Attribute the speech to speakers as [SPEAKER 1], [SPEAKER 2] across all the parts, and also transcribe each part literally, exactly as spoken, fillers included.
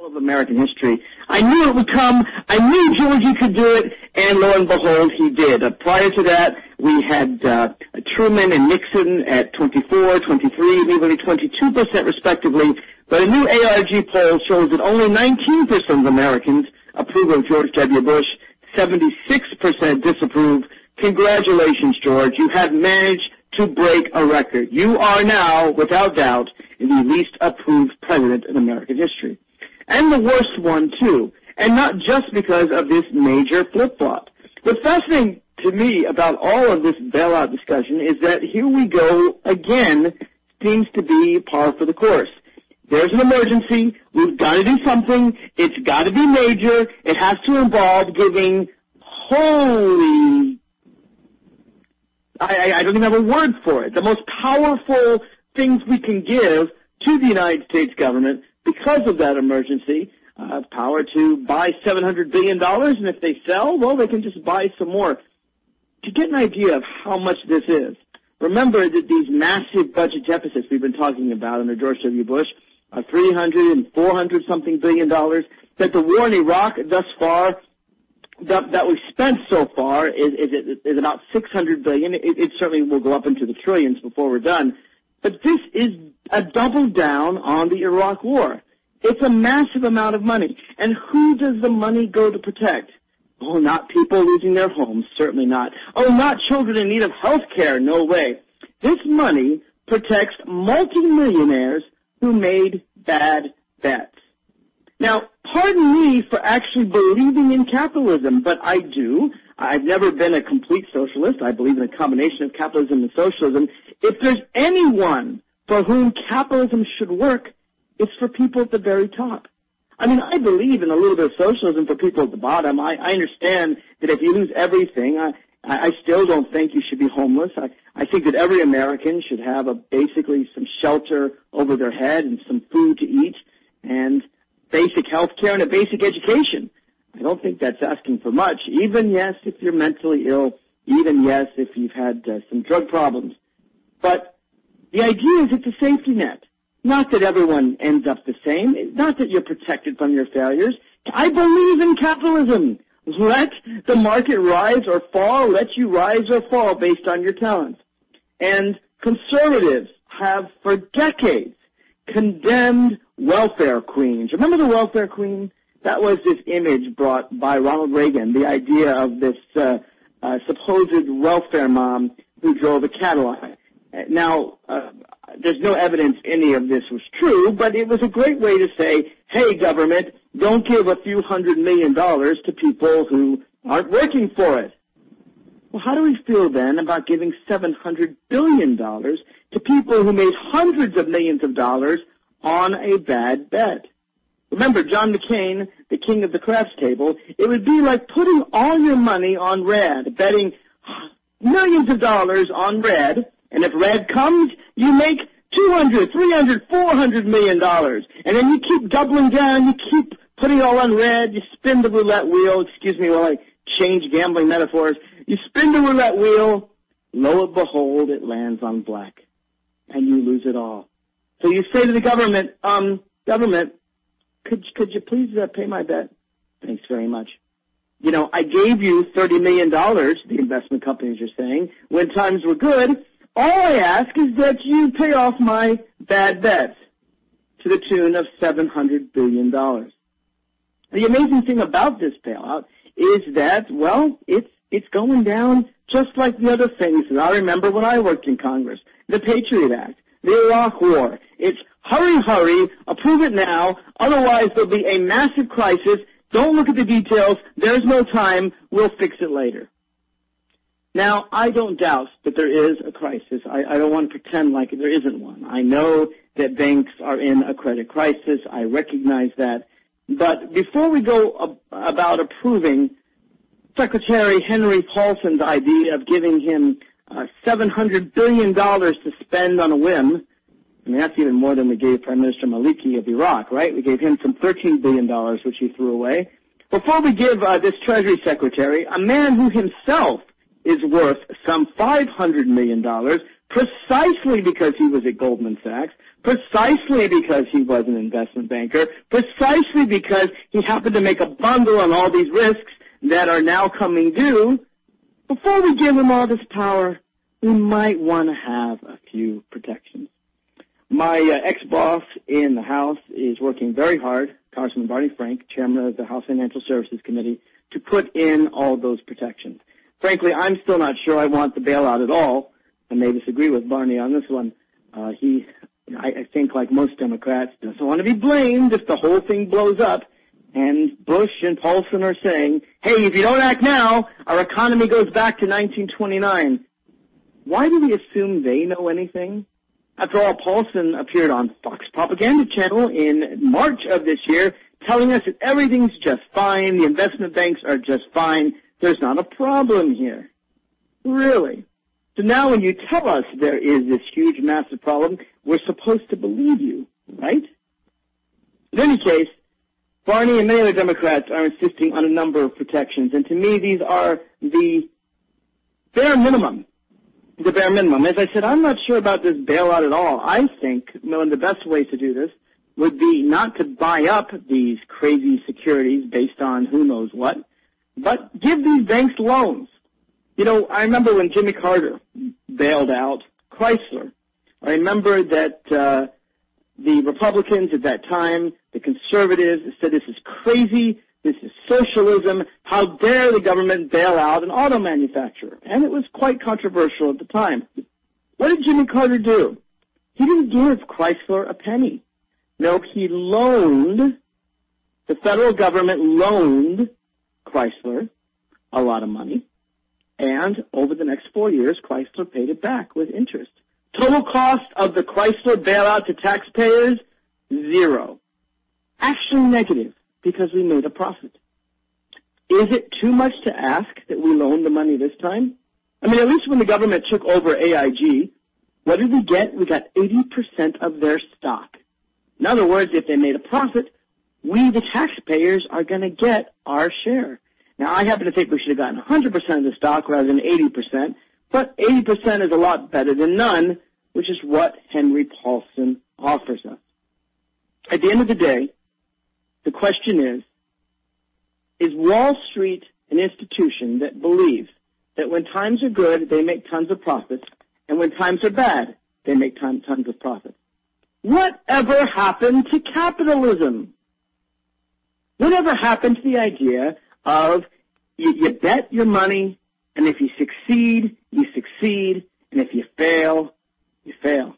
[SPEAKER 1] of American history. I knew it would come. I knew Georgie could do it, and lo and behold, he did. Uh, prior to that, we had uh, Truman and Nixon at twenty-four, twenty-three, nearly twenty-two percent respectively. But a new A R G poll shows that only nineteen percent of Americans approve of George W. Bush, seventy-six percent disapprove. Congratulations, George. You have managed to break a record. You are now, without doubt, the least approved president in American history. And the worst one, too. And not just because of this major flip-flop. What's fascinating to me about all of this bailout discussion is that here we go again, seems to be par for the course. There's an emergency. We've got to do something. It's got to be major. It has to involve giving holy, I, I don't even have a word for it, the most powerful things we can give to the United States government because of that emergency, uh, power to buy seven hundred billion dollars, and if they sell, well, they can just buy some more. To get an idea of how much this is, remember that these massive budget deficits we've been talking about under George W. Bush are three hundred and four hundred something billion dollars, that the war in Iraq thus far, that, that we've spent so far is, is, is about six hundred billion dollars. It, it certainly will go up into the trillions before we're done. But this is a double down on the Iraq war. It's a massive amount of money. And who does the money go to protect? Oh, not people losing their homes, certainly not. Oh, not children in need of health care, no way. This money protects multimillionaires who made bad bets. Now, pardon me for actually believing in capitalism, but I do. I've never been a complete socialist. I believe in a combination of capitalism and socialism. If there's anyone for whom capitalism should work, it's for people at the very top. I mean, I believe in a little bit of socialism for people at the bottom. I, I understand that if you lose everything, I, I still don't think you should be homeless. I, I think that every American should have a, basically some shelter over their head and some food to eat and basic health care and a basic education. I don't think that's asking for much. Even, yes, if you're mentally ill. Even, yes, if you've had uh, some drug problems. But the idea is it's a safety net. Not that everyone ends up the same. Not that you're protected from your failures. I believe in capitalism. Let the market rise or fall. Let you rise or fall based on your talents. And conservatives have for decades condemned welfare queens. Remember the welfare queen? That was this image brought by Ronald Reagan, the idea of this uh, uh, supposed welfare mom who drove a Cadillac. Now, uh, there's no evidence any of this was true, but it was a great way to say, hey, government, don't give a few hundred million dollars to people who aren't working for it. Well, how do we feel then about giving seven hundred billion dollars to people who made hundreds of millions of dollars on a bad bet? Remember, John McCain, the king of the craps table, it would be like putting all your money on red, betting millions of dollars on red, and if red comes, you make two hundred, three hundred, four hundred million dollars. And then you keep doubling down, you keep putting it all on red, you spin the roulette wheel, excuse me while I change gambling metaphors, you spin the roulette wheel, lo and behold, it lands on black. And you lose it all. So you say to the government, um, government, could, could you please uh, pay my bet? Thanks very much. You know, I gave you thirty million dollars, the investment companies are saying, when times were good. All I ask is that you pay off my bad bets to the tune of seven hundred billion dollars. The amazing thing about this bailout is that, well, it's it's going down just like the other things that I remember when I worked in Congress. The Patriot Act, the Iraq War. It's hurry, hurry, approve it now, otherwise there'll be a massive crisis. Don't look at the details. There's no time. We'll fix it later. Now, I don't doubt that there is a crisis. I, I don't want to pretend like there isn't one. I know that banks are in a credit crisis. I recognize that. But before we go ab- about approving Secretary Henry Paulson's idea of giving him uh, seven hundred billion dollars to spend on a whim, I mean, that's even more than we gave Prime Minister Maliki of Iraq, right? We gave him some thirteen billion dollars, which he threw away. Before we give uh, this Treasury Secretary, a man who himself is worth some five hundred million dollars, precisely because he was at Goldman Sachs, precisely because he was an investment banker, precisely because he happened to make a bundle on all these risks that are now coming due. Before we give him all this power, we might want to have a few protections. My uh, ex-boss in the House is working very hard, Congressman Barney Frank, chairman of the House Financial Services Committee, to put in all those protections. Frankly, I'm still not sure I want the bailout at all. I may disagree with Barney on this one. Uh, he, I, I think, like most Democrats, doesn't want to be blamed if the whole thing blows up. And Bush and Paulson are saying, hey, if you don't act now, our economy goes back to nineteen twenty-nine. Why do we assume they know anything? After all, Paulson appeared on Fox Propaganda Channel in March of this year telling us that everything's just fine, the investment banks are just fine, there's not a problem here. Really? So now when you tell us there is this huge, massive problem, we're supposed to believe you, right? In any case, Barney and many other Democrats are insisting on a number of protections, and to me these are the bare minimum. The bare minimum. As I said, I'm not sure about this bailout at all. I think one of the best ways to do this would be not to buy up these crazy securities based on who knows what, but give these banks loans. You know, I remember when Jimmy Carter bailed out Chrysler. I remember that uh, the Republicans at that time, the conservatives, said this is crazy, this is socialism, how dare the government bail out an auto manufacturer? And it was quite controversial at the time. What did Jimmy Carter do? He didn't give Chrysler a penny. No, he loaned, the federal government loaned Chrysler a lot of money. And over the next four years, Chrysler paid it back with interest. Total cost of the Chrysler bailout to taxpayers, zero. Actually negative, because we made a profit. Is it too much to ask that we loan the money this time? I mean, at least when the government took over A I G, what did we get? We got eighty percent of their stock. In other words, if they made a profit, we, the taxpayers, are going to get our share. Now, I happen to think we should have gotten one hundred percent of the stock rather than eighty percent, but eighty percent is a lot better than none, which is what Henry Paulson offers us. At the end of the day, the question is, is Wall Street an institution that believes that when times are good, they make tons of profits, and when times are bad, they make ton, tons of profits? Whatever happened to capitalism? Whatever happened to the idea of you, you bet your money, and if you succeed, you succeed, and if you fail, you fail?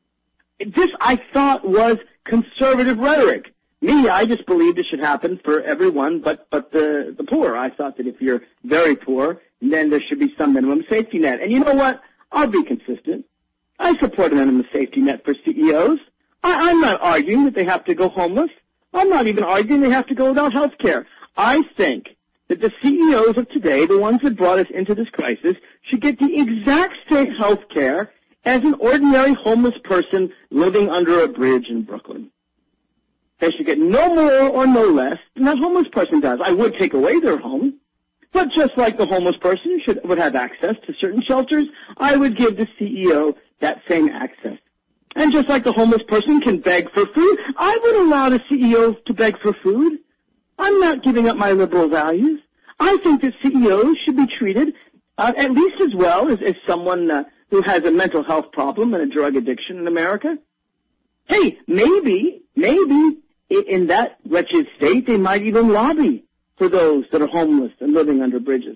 [SPEAKER 1] This, I thought, was conservative rhetoric. Me, I just believed it should happen for everyone but, but the, the poor. I thought that if you're very poor, then there should be some minimum safety net. And you know what? I'll be consistent. I support a minimum safety net for C E Os. I, I'm not arguing that they have to go homeless. I'm not even arguing they have to go without health care. I think that the C E Os of today, the ones that brought us into this crisis, should get the exact same health care as an ordinary homeless person living under a bridge in Brooklyn. They should get no more or no less than that homeless person does. I would take away their home, but just like the homeless person should would have access to certain shelters, I would give the C E O that same access. And just like the homeless person can beg for food, I would allow the C E O to beg for food. I'm not giving up my liberal values. I think that C E Os should be treated uh, at least as well as, as someone uh, who has a mental health problem and a drug addiction in America. Hey, maybe, maybe in that wretched state, they might even lobby for those that are homeless and living under bridges.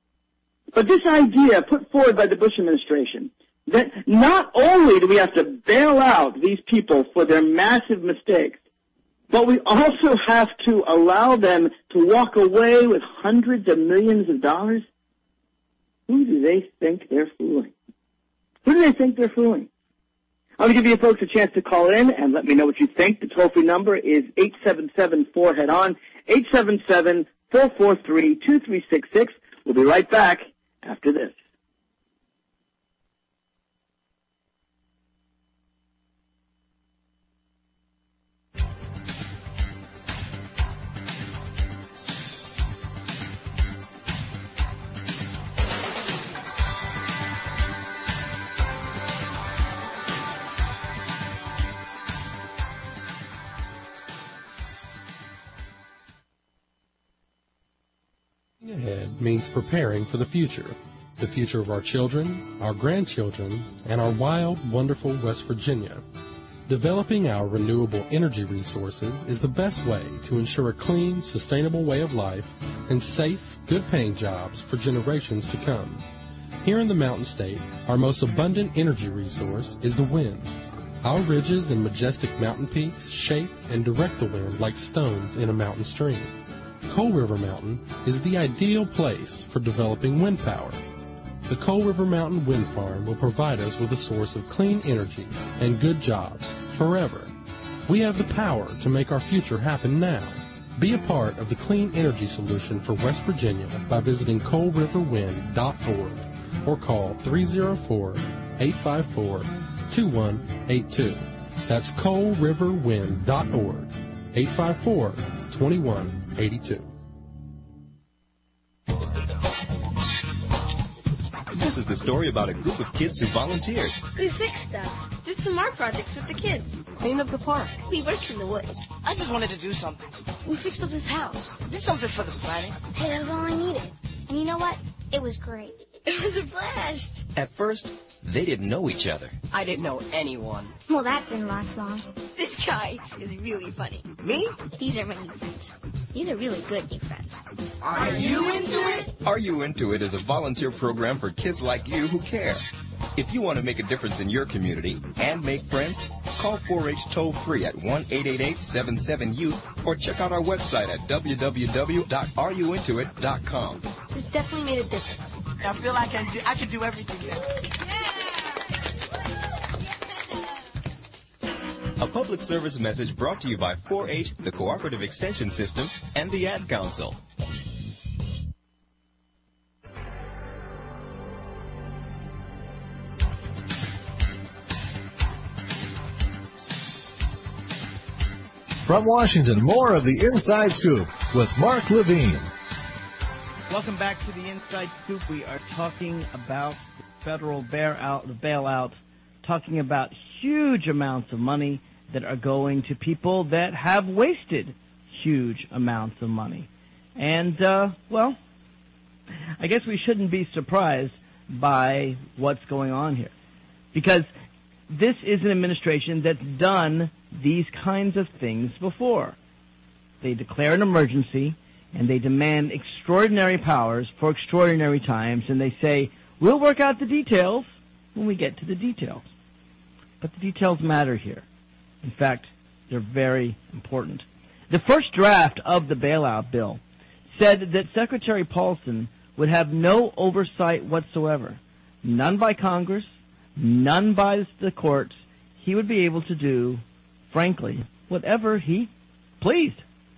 [SPEAKER 1] But this idea put forward by the Bush administration that not only do we have to bail out these people for their massive mistakes, but we also have to allow them to walk away with hundreds of millions of dollars, who do they think they're fooling? Who do they think they're fooling? I'm going to give you folks a chance to call in and let me know what you think. The toll-free number is eight seven seven, four, head on, eight seven seven, four four three, two three six six. We'll be right back after this.
[SPEAKER 2] Ahead means preparing for the future. The future of our children, our grandchildren, and our wild, wonderful West Virginia. Developing our renewable energy resources is the best way to ensure a clean, sustainable way of life and safe, good-paying jobs for generations to come. Here in the Mountain State, our most abundant energy resource is the wind. Our ridges and majestic mountain peaks shape and direct the wind like stones in a mountain stream. Coal River Mountain is the ideal place for developing wind power. The Coal River Mountain Wind Farm will provide us with a source of clean energy and good jobs forever. We have the power to make our future happen now. Be a part of the clean energy solution for West Virginia by visiting coal river wind dot org or call three oh four, eight five four, two one eight two. That's coal river wind dot org, eight five four, two one eight two.
[SPEAKER 3] This is the story about a group of kids who volunteered.
[SPEAKER 4] We fixed stuff, did some art projects with the kids, cleaned up the park. We worked in the woods.
[SPEAKER 5] I just wanted to do something.
[SPEAKER 4] We fixed up this house.
[SPEAKER 5] Did something for the planet.
[SPEAKER 4] Hey, that was all I needed. And you know what? It was great. It was a blast.
[SPEAKER 3] At first, they didn't know each other.
[SPEAKER 5] I didn't know anyone.
[SPEAKER 4] Well, that didn't last long. This guy is really funny.
[SPEAKER 5] Me?
[SPEAKER 4] These are my new friends. These are really good new friends.
[SPEAKER 5] Are you into it?
[SPEAKER 3] Are You Into It is a volunteer program for kids like you who care. If you want to make a difference in your community and make friends, call four H toll-free at one eight eight eight, seven seven, youth or check out our website at w w w dot are you into it dot com.
[SPEAKER 4] This definitely made a difference.
[SPEAKER 5] I feel like I can do, I can do everything now.
[SPEAKER 3] A public service message brought to you by four H, the Cooperative Extension System, and the Ad Council.
[SPEAKER 6] From Washington, more of the Inside Scoop with Mark Levine.
[SPEAKER 7] Welcome back to the Inside Scoop. We are talking about the federal bailout, the bailout, talking about huge amounts of money that are going to people that have wasted huge amounts of money. And, uh, well, I guess we shouldn't be surprised by what's going on here. Because this is an administration that's done these kinds of things before. They declare an emergency, and they demand extraordinary powers for extraordinary times, and they say, we'll work out the details when we get to the details. But the details matter here. In fact, they're very important. The first draft of the bailout bill said that Secretary Paulson would have no oversight whatsoever, none by Congress, none by the courts. He would be able to do, frankly, whatever he pleased.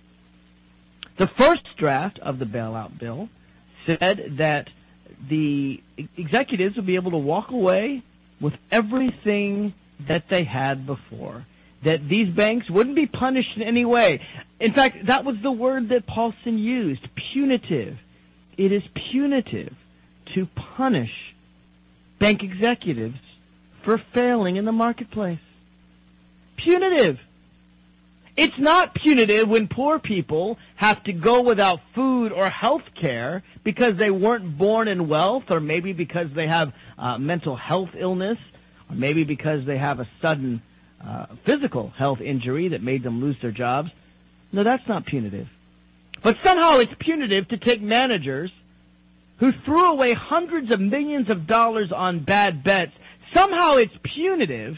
[SPEAKER 7] The first draft of the bailout bill said that the executives would be able to walk away with everything that they had before, that these banks wouldn't be punished in any way. In fact, that was the word that Paulson used, punitive. It is punitive to punish bank executives for failing in the marketplace. Punitive. It's not punitive when poor people have to go without food or health care because they weren't born in wealth, or maybe because they have uh, mental health illness, or maybe because they have a sudden uh, physical health injury that made them lose their jobs. No, that's not punitive. But somehow it's punitive to take managers who threw away hundreds of millions of dollars on bad bets. Somehow it's punitive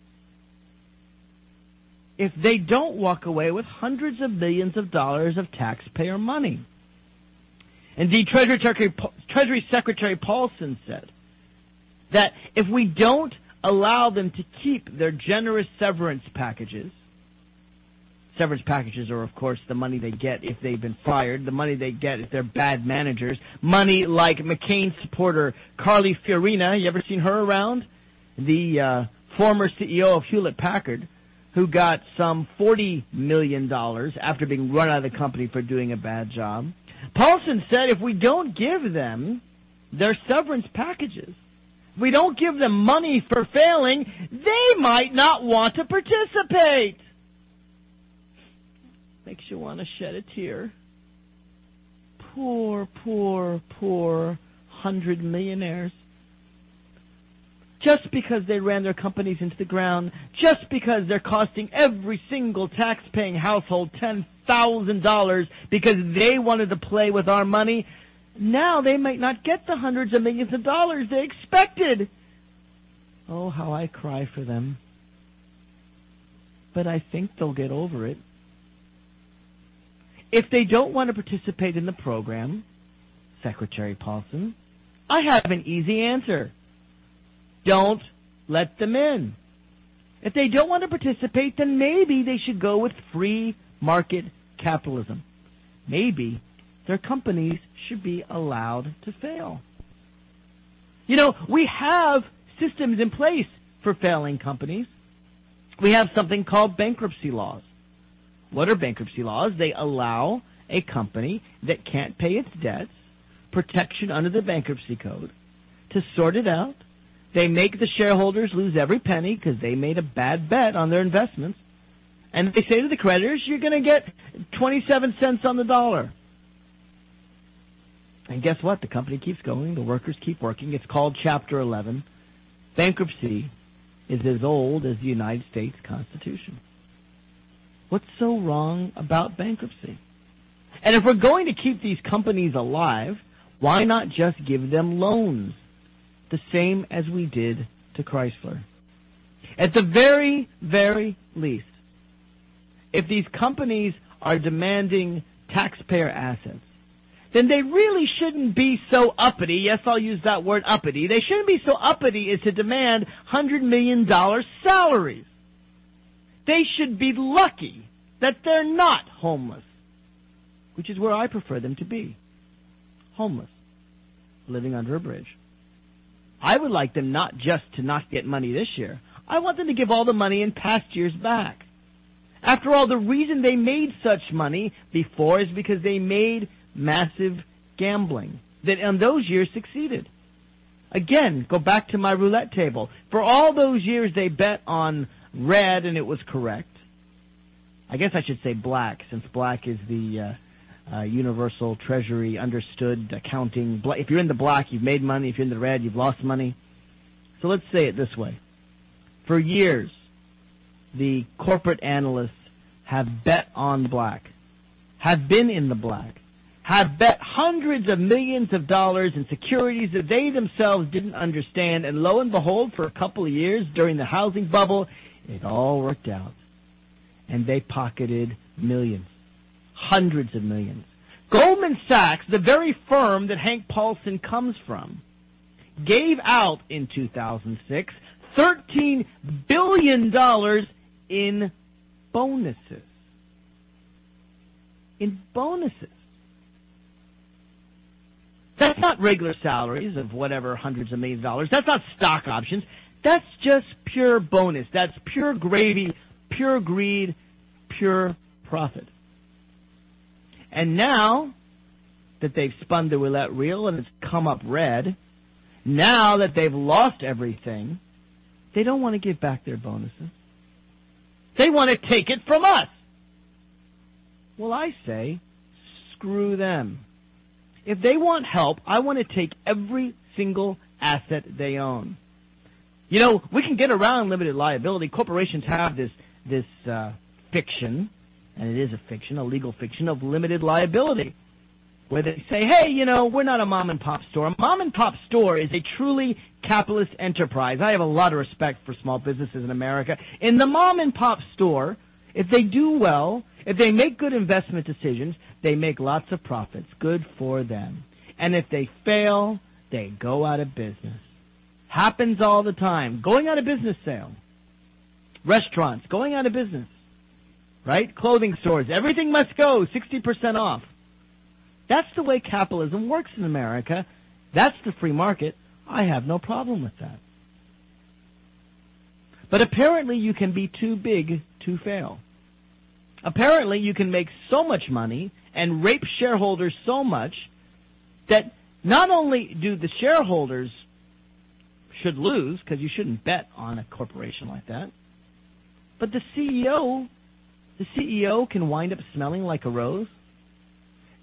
[SPEAKER 7] if they don't walk away with hundreds of millions of dollars of taxpayer money. Indeed, Treasury Secretary, Treasury Secretary Paulson said that if we don't allow them to keep their generous severance packages, severance packages are, of course, the money they get if they've been fired, the money they get if they're bad managers, money like McCain supporter Carly Fiorina, you ever seen her around? The uh, former C E O of Hewlett-Packard, who got some forty million dollars after being run out of the company for doing a bad job. Paulson said if we don't give them their severance packages, if we don't give them money for failing, they might not want to participate. Makes you want to shed a tear. poor, poor, poor hundred millionaires. Just because they ran their companies into the ground, just because they're costing every single tax-paying household ten thousand dollars because they wanted to play with our money, now they might not get the hundreds of millions of dollars they expected. Oh, how I cry for them. But I think they'll get over it. If they don't want to participate in the program, Secretary Paulson, I have an easy answer. Don't let them in. If they don't want to participate, then maybe they should go with free market capitalism. Maybe their companies should be allowed to fail. You know, we have systems in place for failing companies. We have something called bankruptcy laws. What are bankruptcy laws? They allow a company that can't pay its debts protection under the bankruptcy code to sort it out. They make the shareholders lose every penny because they made a bad bet on their investments. And they say to the creditors, you're going to get twenty-seven cents on the dollar. And guess what? The company keeps going. The workers keep working. It's called Chapter eleven. Bankruptcy is as old as the United States Constitution. What's so wrong about bankruptcy? And if we're going to keep these companies alive, why not just give them loans? The same as we did to Chrysler. At the very, very least, if these companies are demanding taxpayer assets, then they really shouldn't be so uppity. Yes, I'll use that word uppity. They shouldn't be so uppity as to demand one hundred million dollars salaries. They should be lucky that they're not homeless, which is where I prefer them to be. Homeless, living under a bridge. I would like them not just to not get money this year. I want them to give all the money in past years back. After all, the reason they made such money before is because they made massive gambling that in those years succeeded. Again, go back to my roulette table. For all those years they bet on red and it was correct. I guess I should say black, since black is the uh, uh, universal treasury understood accounting. If you're in the black, you've made money. If you're in the red, you've lost money. So let's say it this way. For years, the corporate analysts have bet on black, have been in the black, have bet hundreds of millions of dollars in securities that they themselves didn't understand, and lo and behold, for a couple of years during the housing bubble, it all worked out. And they pocketed millions, hundreds of millions. Goldman Sachs, the very firm that Hank Paulson comes from, gave out in two thousand six thirteen billion dollars in bonuses. In bonuses. That's not regular salaries of whatever hundreds of millions of dollars. That's not stock options. That's just pure bonus. That's pure gravy, pure greed, pure profit. And now that they've spun the roulette wheel and it's come up red, now that they've lost everything, they don't want to give back their bonuses. They want to take it from us. Well, I say, screw them. If they want help, I want to take every single asset they own. You know, we can get around limited liability. Corporations have this this uh, fiction, and it is a fiction, a legal fiction of limited liability, where they say, hey, you know, we're not a mom-and-pop store. A mom-and-pop store is a truly capitalist enterprise. I have a lot of respect for small businesses in America. In the mom-and-pop store, if they do well, if they make good investment decisions, they make lots of profits. Good for them. And if they fail, they go out of business. Happens all the time. Going out of business sale. Restaurants going out of business. Right? Clothing stores. Everything must go. sixty percent off. That's the way capitalism works in America. That's the free market. I have no problem with that. But apparently you can be too big to fail. Apparently you can make so much money and rape shareholders so much that not only do the shareholders should lose, because you shouldn't bet on a corporation like that, but the C E O, the C E O can wind up smelling like a rose.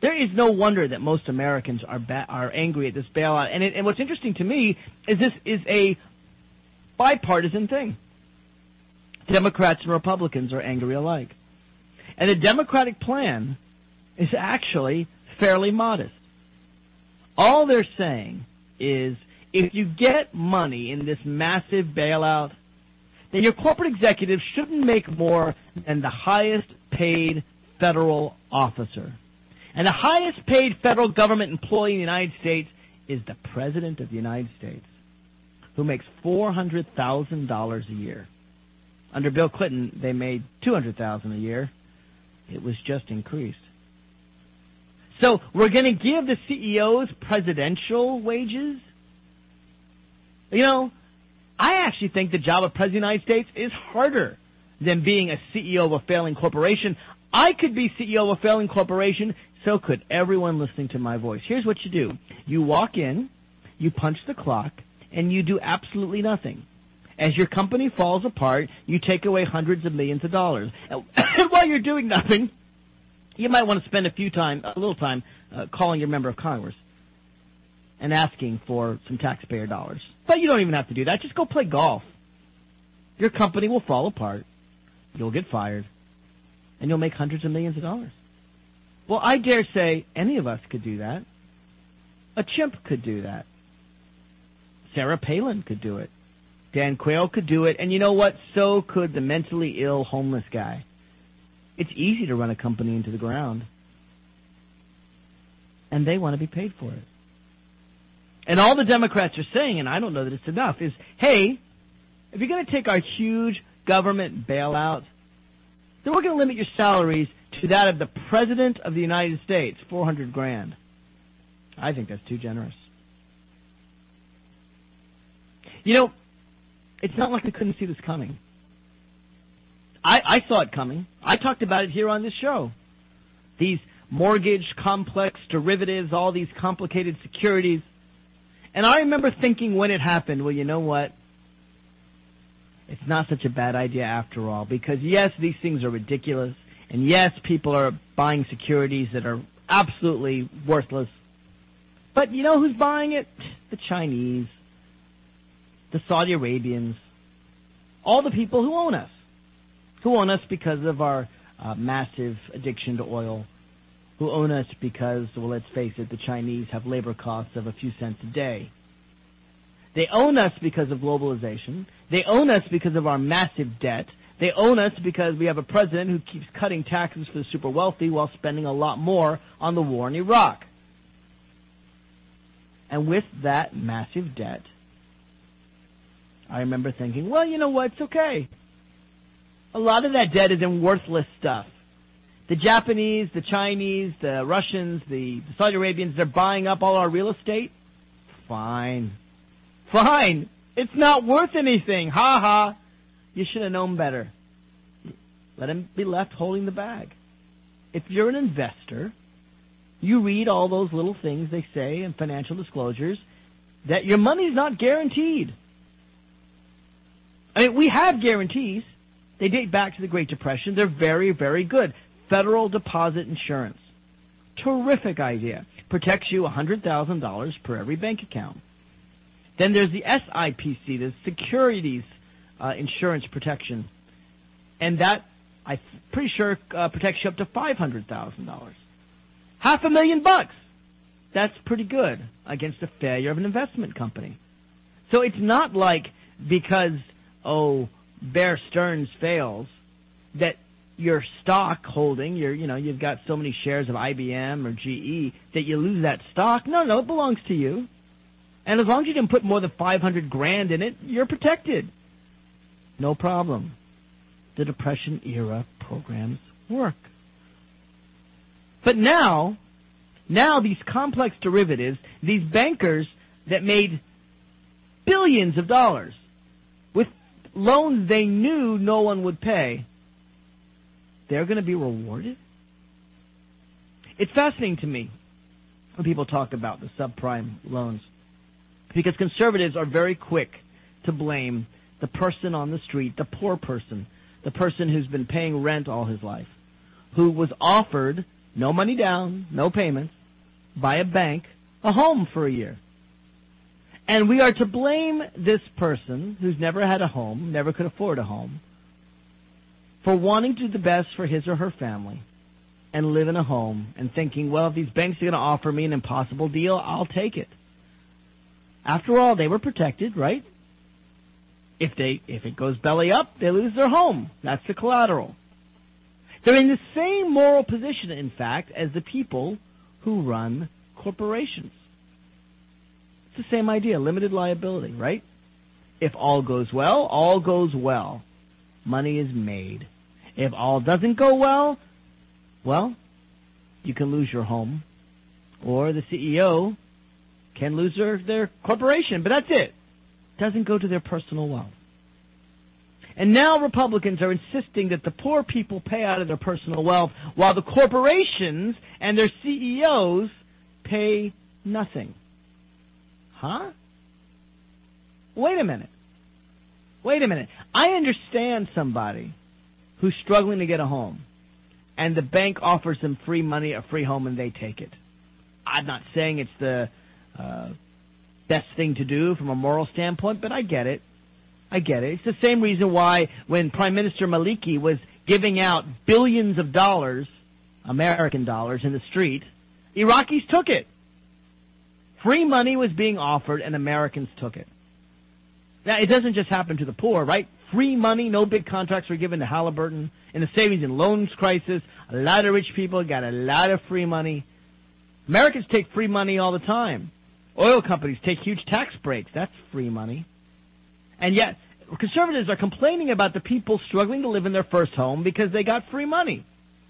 [SPEAKER 7] There is no wonder that most Americans are ba- are angry at this bailout. And, it, and what's interesting to me is this is a bipartisan thing. Democrats and Republicans are angry alike. And the Democratic plan is actually fairly modest. All they're saying is if you get money in this massive bailout, then your corporate executives shouldn't make more than the highest paid federal officer. And the highest paid federal government employee in the United States is the President of the United States, who makes four hundred thousand dollars a year. Under Bill Clinton, they made two hundred thousand dollars a year. It was just increased. So we're going to give the C E Os presidential wages? You know, I actually think the job of President of the United States is harder than being a C E O of a failing corporation. I could be C E O of a failing corporation, so could everyone listening to my voice. Here's what you do. You walk in, you punch the clock, and you do absolutely nothing. As your company falls apart, you take away hundreds of millions of dollars. And while you're doing nothing, you might want to spend a few time, a little time, uh, calling your member of Congress and asking for some taxpayer dollars. But you don't even have to do that. Just go play golf. Your company will fall apart. You'll get fired. And you'll make hundreds of millions of dollars. Well, I dare say any of us could do that. A chimp could do that. Sarah Palin could do it. Dan Quayle could do it. And you know what? So could the mentally ill homeless guy. It's easy to run a company into the ground. And they want to be paid for it. And all the Democrats are saying, and I don't know that it's enough, is, hey, if you're going to take our huge government bailout, then we're going to limit your salaries to that of the President of the United States, four hundred grand. I think that's too generous. You know, it's not like we couldn't see this coming. I, I saw it coming. I talked about it here on this show. These mortgage complex derivatives, all these complicated securities. And I remember thinking when it happened, well, you know what? It's not such a bad idea after all, because yes, these things are ridiculous, and yes, people are buying securities that are absolutely worthless. But you know who's buying it? The Chinese, the Saudi Arabians, all the people who own us, who own us because of our uh, massive addiction to oil, who own us because, well, let's face it, the Chinese have labor costs of a few cents a day. They own us because of globalization. They own us because of our massive debt. They own us because we have a president who keeps cutting taxes for the super wealthy while spending a lot more on the war in Iraq. And with that massive debt, I remember thinking, well, you know what, it's okay. A lot of that debt is in worthless stuff. The Japanese, the Chinese, the Russians, the, the Saudi Arabians, they're buying up all our real estate. Fine. Fine. It's not worth anything. Ha ha. You should have known better. Let him be left holding the bag. If you're an investor, you read all those little things they say in financial disclosures that your money's not guaranteed. I mean, we have guarantees. They date back to the Great Depression. They're very, very good. Federal Deposit Insurance. Terrific idea. Protects you one hundred thousand dollars per every bank account. Then there's the S I P C, the Securities uh, Insurance Protection. And that, I'm pretty sure, uh, protects you up to five hundred thousand dollars. Half a million bucks. That's pretty good against the failure of an investment company. So it's not like because, oh, Bear Stearns fails, that your stock holding, your, you know, you've got so many shares of I B M or G E that you lose that stock. No, no, it belongs to you. And as long as you didn't put more than five hundred grand in it, you're protected. No problem. The Depression era programs work. But now, now these complex derivatives, these bankers that made billions of dollars with loans they knew no one would pay, they're going to be rewarded? It's fascinating to me when people talk about the subprime loans, because conservatives are very quick to blame the person on the street, the poor person, the person who's been paying rent all his life, who was offered no money down, no payments, by a bank, a home for a year. And we are to blame this person who's never had a home, never could afford a home, for wanting to do the best for his or her family and live in a home and thinking, well, if these banks are going to offer me an impossible deal, I'll take it. After all, they were protected, right? If they if it goes belly up, they lose their home. That's the collateral. They're in the same moral position, in fact, as the people who run corporations. It's the same idea, limited liability, right? If all goes well, all goes well. Money is made. If all doesn't go well, well, you can lose your home, or the C E O can lose their, their corporation, but that's it. Doesn't go to their personal wealth. And now Republicans are insisting that the poor people pay out of their personal wealth while the corporations and their C E Os pay nothing. Huh? Wait a minute. Wait a minute. I understand somebody who's struggling to get a home, and the bank offers them free money, a free home, and they take it. I'm not saying it's the uh, best thing to do from a moral standpoint, but I get it. I get it. It's the same reason why when Prime Minister Maliki was giving out billions of dollars, American dollars, in the street, Iraqis took it. Free money was being offered, and Americans took it. Now, it doesn't just happen to the poor, right? Free money, no big contracts were given to Halliburton. In the savings and loans crisis, a lot of rich people got a lot of free money. Americans take free money all the time. Oil companies take huge tax breaks. That's free money. And yet, conservatives are complaining about the people struggling to live in their first home because they got free money.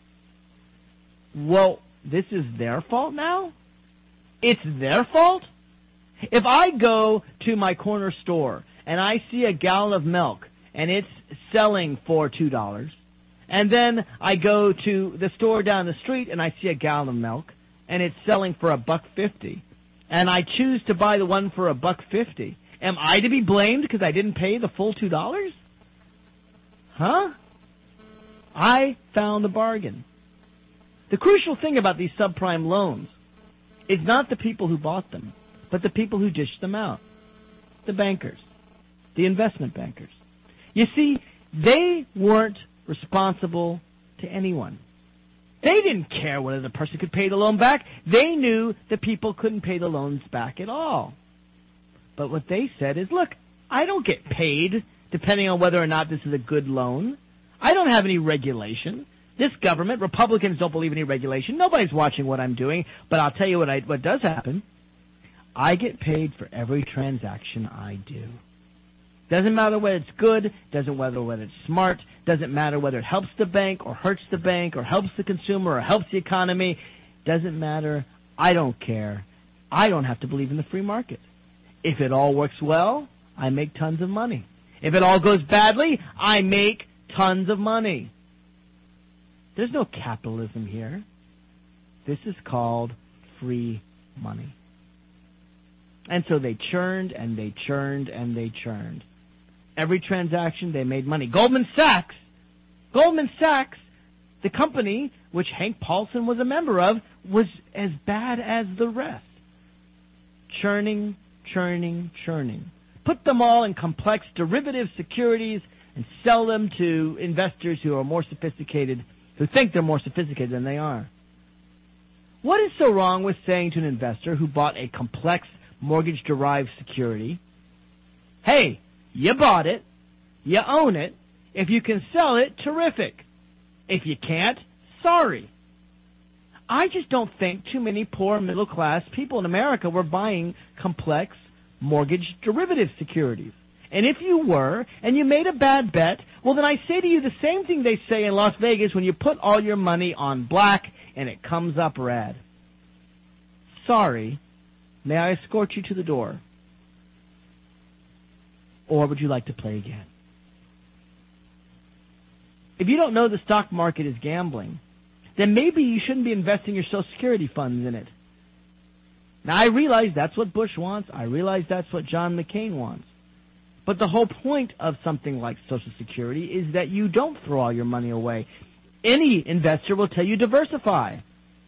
[SPEAKER 7] Well, this is their fault now? It's their fault? If I go to my corner store and I see a gallon of milk and it's selling for two dollars, and then I go to the store down the street and I see a gallon of milk and it's selling for a buck fifty, and I choose to buy the one for a buck fifty, am I to be blamed because I didn't pay the full two dollars? Huh? I found a bargain. The crucial thing about these subprime loans is not the people who bought them, but the people who dished them out. The bankers. The investment bankers. You see, they weren't responsible to anyone. They didn't care whether the person could pay the loan back. They knew that people couldn't pay the loans back at all. But what they said is, look, I don't get paid depending on whether or not this is a good loan. I don't have any regulation. This government, Republicans don't believe in any regulation. Nobody's watching what I'm doing. But I'll tell you what, I, what does happen. I get paid for every transaction I do. Doesn't matter whether it's good, doesn't matter whether it's smart, doesn't matter whether it helps the bank or hurts the bank or helps the consumer or helps the economy. Doesn't matter. I don't care. I don't have to believe in the free market. If it all works well, I make tons of money. If it all goes badly, I make tons of money. There's no capitalism here. This is called free money. And so they churned and they churned and they churned. Every transaction, they made money. Goldman Sachs, Goldman Sachs, the company which Hank Paulson was a member of, was as bad as the rest. Churning, churning, churning. Put them all in complex derivative securities and sell them to investors who are more sophisticated, who think they're more sophisticated than they are. What is so wrong with saying to an investor who bought a complex mortgage-derived security, hey, you bought it, you own it, if you can sell it, terrific. If you can't, sorry. I just don't think too many poor middle-class people in America were buying complex mortgage derivative securities. And if you were, and you made a bad bet, well, then I say to you the same thing they say in Las Vegas when you put all your money on black and it comes up red. Sorry. May I escort you to the door? Or would you like to play again? If you don't know the stock market is gambling, then maybe you shouldn't be investing your Social Security funds in it. Now, I realize that's what Bush wants. I realize that's what John McCain wants. But the whole point of something like Social Security is that you don't throw all your money away. Any investor will tell you diversify.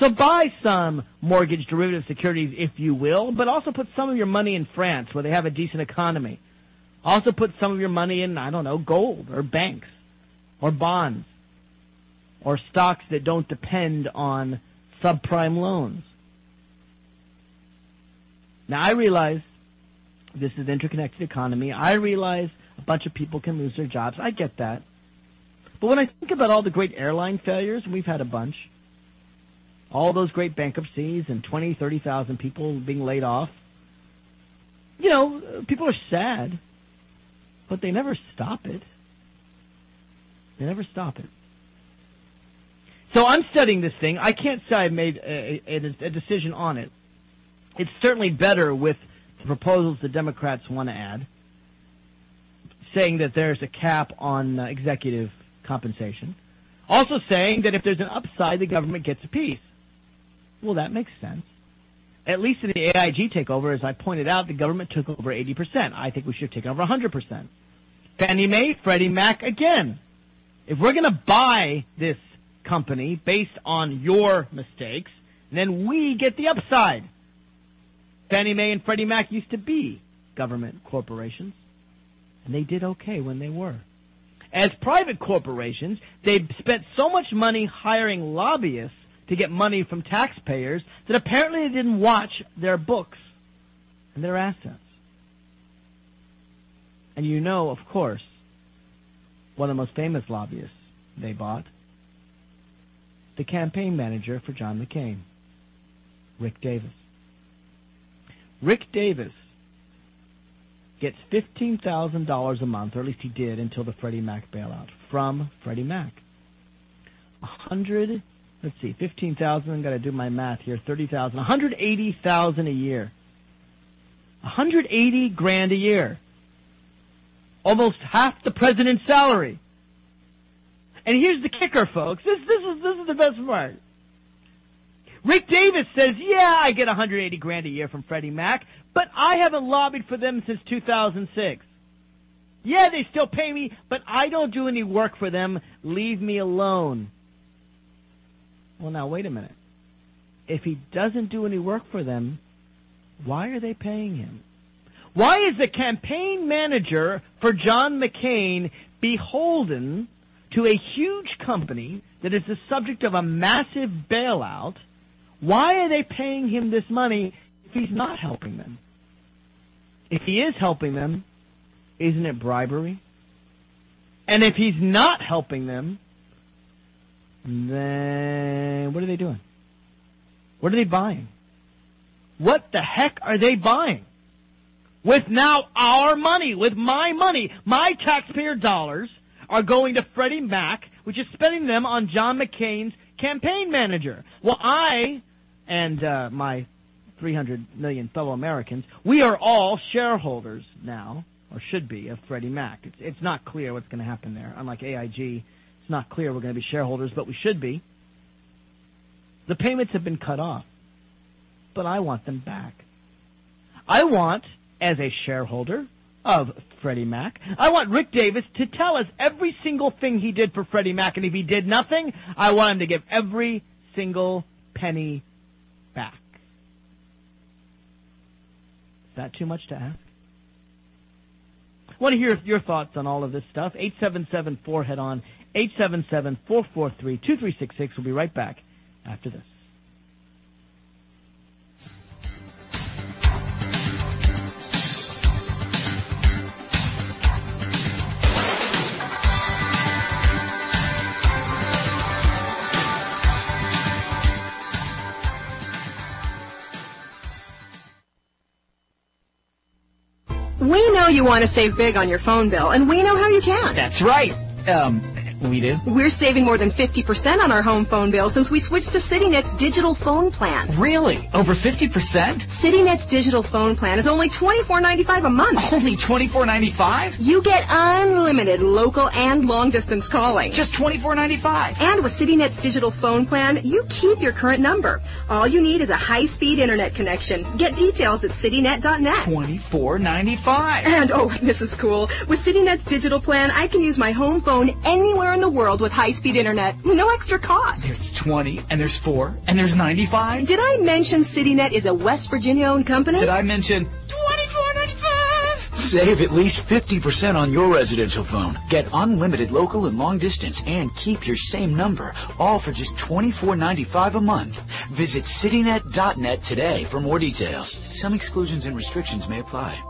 [SPEAKER 7] So buy some mortgage derivative securities, if you will, but also put some of your money in France where they have a decent economy. Also put some of your money in, I don't know, gold or banks or bonds or stocks that don't depend on subprime loans. Now, I realize this is an interconnected economy. I realize a bunch of people can lose their jobs. I get that. But when I think about all the great airline failures, and we've had a bunch, all those great bankruptcies and twenty, thirty thousand people being laid off, you know, people are sad, but they never stop it. They never stop it. So I'm studying this thing. I can't say I've made a, a, a decision on it. It's certainly better with the proposals the Democrats want to add, saying that there's a cap on uh, executive compensation. Also saying that if there's an upside, the government gets a piece. Well, that makes sense. At least in the A I G takeover, as I pointed out, the government took over eighty percent. I think we should have taken over one hundred percent. Fannie Mae, Freddie Mac, again. If we're going to buy this company based on your mistakes, then we get the upside. Fannie Mae and Freddie Mac used to be government corporations, and they did okay when they were. As private corporations, they spent so much money hiring lobbyists to get money from taxpayers that apparently they didn't watch their books and their assets. And you know, of course, one of the most famous lobbyists they bought, the campaign manager for John McCain, Rick Davis. Rick Davis gets fifteen thousand dollars a month, or at least he did until the Freddie Mac bailout, from Freddie Mac. A hundred, let's see, fifteen thousand, I've got to do my math here, thirty thousand, one hundred eighty thousand a year. one hundred eighty grand a year. Almost half the president's salary. And here's the kicker, folks. This, this is this is the best part. Rick Davis says, yeah, I get one hundred eighty grand a year from Freddie Mac, but I haven't lobbied for them since two thousand six. Yeah, they still pay me, but I don't do any work for them. Leave me alone. Well, now, wait a minute. If he doesn't do any work for them, why are they paying him? Why is the campaign manager for John McCain beholden to a huge company that is the subject of a massive bailout? Why are they paying him this money if he's not helping them? If he is helping them, isn't it bribery? And if he's not helping them, then what are they doing? What are they buying? What the heck are they buying? With now our money, with my money, my taxpayer dollars are going to Freddie Mac, which is spending them on John McCain's campaign manager. Well, I and uh, my three hundred million fellow Americans, we are all shareholders now, or should be, of Freddie Mac. It's, it's not clear what's going to happen there. Unlike A I G, it's not clear we're going to be shareholders, but we should be. The payments have been cut off, but I want them back. I want, as a shareholder of Freddie Mac, I want Rick Davis to tell us every single thing he did for Freddie Mac, and if he did nothing, I want him to give every single penny back. Is that too much to ask? I want to hear your thoughts on all of this stuff. eight seven seven four head on, eight seven seven, four four three, two three six six. We'll be right back after this.
[SPEAKER 8] We know you want to save big on your phone bill, and we know how you can.
[SPEAKER 9] That's right. Um, we do.
[SPEAKER 8] We're saving more than fifty percent on our home phone bill since we switched to CityNet's digital phone plan.
[SPEAKER 9] Really? Over fifty percent?
[SPEAKER 8] CityNet's digital phone plan is only twenty-four ninety-five a month.
[SPEAKER 9] Only twenty-four ninety-five?
[SPEAKER 8] You get unlimited local and long-distance calling.
[SPEAKER 9] Just twenty-four ninety-five?
[SPEAKER 8] And with CityNet's digital phone plan, you keep your current number. All you need is a high-speed internet connection. Get details at citynet dot net.
[SPEAKER 9] twenty-four ninety-five.
[SPEAKER 8] And, oh, this is cool. With CityNet's digital plan, I can use my home phone anywhere anywhere in the world with high-speed internet. No extra cost.
[SPEAKER 9] There's twenty, and there's four, and there's ninety-five.
[SPEAKER 8] Did I mention CityNet is a West Virginia-owned company?
[SPEAKER 9] Did I mention
[SPEAKER 4] twenty-four ninety-five?
[SPEAKER 10] Save at least fifty percent on your residential phone. Get unlimited local and long distance and keep your same number, all for just twenty-four ninety-five a month. Visit citynet dot net today for more details. Some exclusions and restrictions may apply.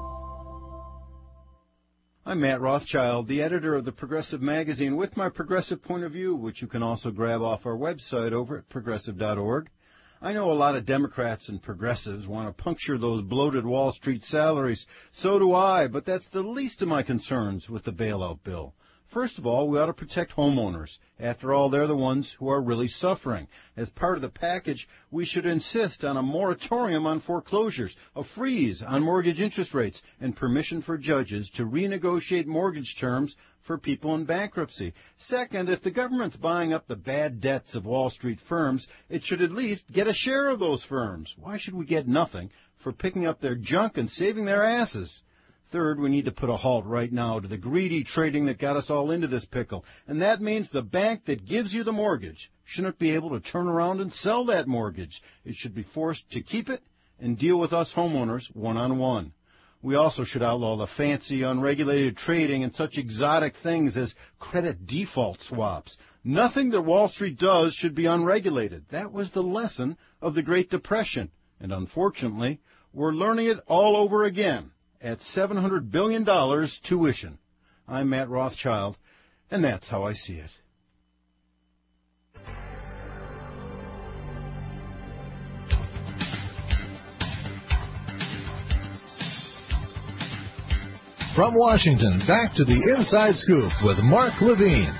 [SPEAKER 11] I'm Matt Rothschild, the editor of the Progressive Magazine, with my progressive point of view, which you can also grab off our website over at progressive dot org. I know a lot of Democrats and progressives want to puncture those bloated Wall Street salaries. So do I, but that's the least of my concerns with the bailout bill. First of all, we ought to protect homeowners. After all, they're the ones who are really suffering. As part of the package, we should insist on a moratorium on foreclosures, a freeze on mortgage interest rates, and permission for judges to renegotiate mortgage terms for people in bankruptcy. Second, if the government's buying up the bad debts of Wall Street firms, it should at least get a share of those firms. Why should we get nothing for picking up their junk and saving their asses? Third, we need to put a halt right now to the greedy trading that got us all into this pickle. And that means the bank that gives you the mortgage shouldn't be able to turn around and sell that mortgage. It should be forced to keep it and deal with us homeowners one-on-one. We also should outlaw the fancy, unregulated trading in such exotic things as credit default swaps. Nothing that Wall Street does should be unregulated. That was the lesson of the Great Depression. And unfortunately, we're learning it all over again at seven hundred billion dollars tuition. I'm Matt Rothschild, and that's how I see it.
[SPEAKER 6] From Washington, back to the Inside Scoop with Mark Levine.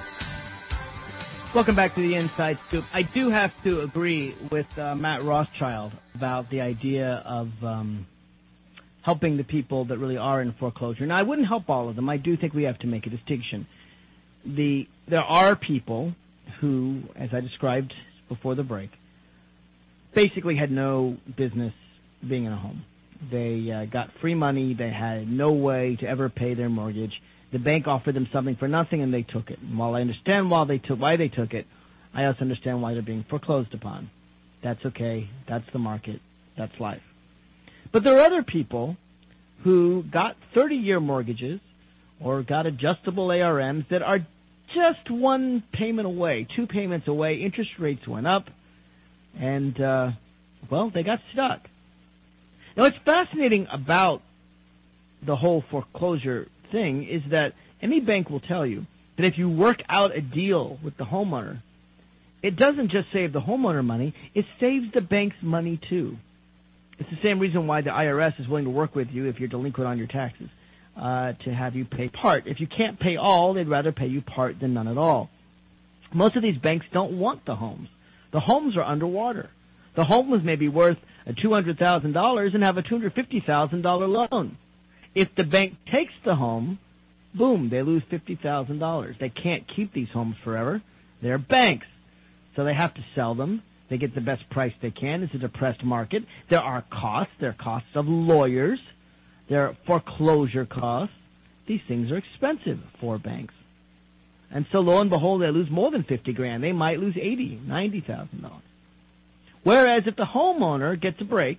[SPEAKER 7] Welcome back to the Inside Scoop. I do have to agree with uh, Matt Rothschild about the idea of um, helping the people that really are in foreclosure. Now, I wouldn't help all of them. I do think we have to make a distinction. The there are people who, as I described before the break, basically had no business being in a home. They uh, got free money. They had no way to ever pay their mortgage. The bank offered them something for nothing, and they took it. And while I understand why they took why they took it, I also understand why they're being foreclosed upon. That's okay. That's the market. That's life. But there are other people who got thirty-year mortgages or got adjustable A R Ms that are just one payment away, two payments away. Interest rates went up, and, uh, well, they got stuck. Now, what's fascinating about the whole foreclosure thing is that any bank will tell you that if you work out a deal with the homeowner, it doesn't just save the homeowner money, it saves the bank's money too. It's the same reason why the I R S is willing to work with you if you're delinquent on your taxes, uh, to have you pay part. If you can't pay all, they'd rather pay you part than none at all. Most of these banks don't want the homes. The homes are underwater. The home was maybe worth two hundred thousand dollars and have a two hundred fifty thousand dollars loan. If the bank takes the home, boom, they lose fifty thousand dollars. They can't keep these homes forever. They're banks, so they have to sell them. They get the best price they can. It's a depressed market. There are costs. There are costs of lawyers. There are foreclosure costs. These things are expensive for banks. And so lo and behold, they lose more than fifty grand. They might lose eighty, ninety thousand dollars. Whereas if the homeowner gets a break,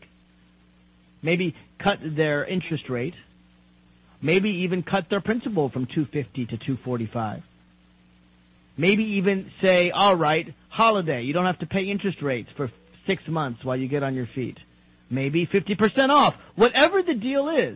[SPEAKER 7] maybe cut their interest rate, maybe even cut their principal from two hundred fifty to two hundred forty-five. Maybe even say, all right, holiday, you don't have to pay interest rates for six months while you get on your feet. Maybe fifty percent off. Whatever the deal is,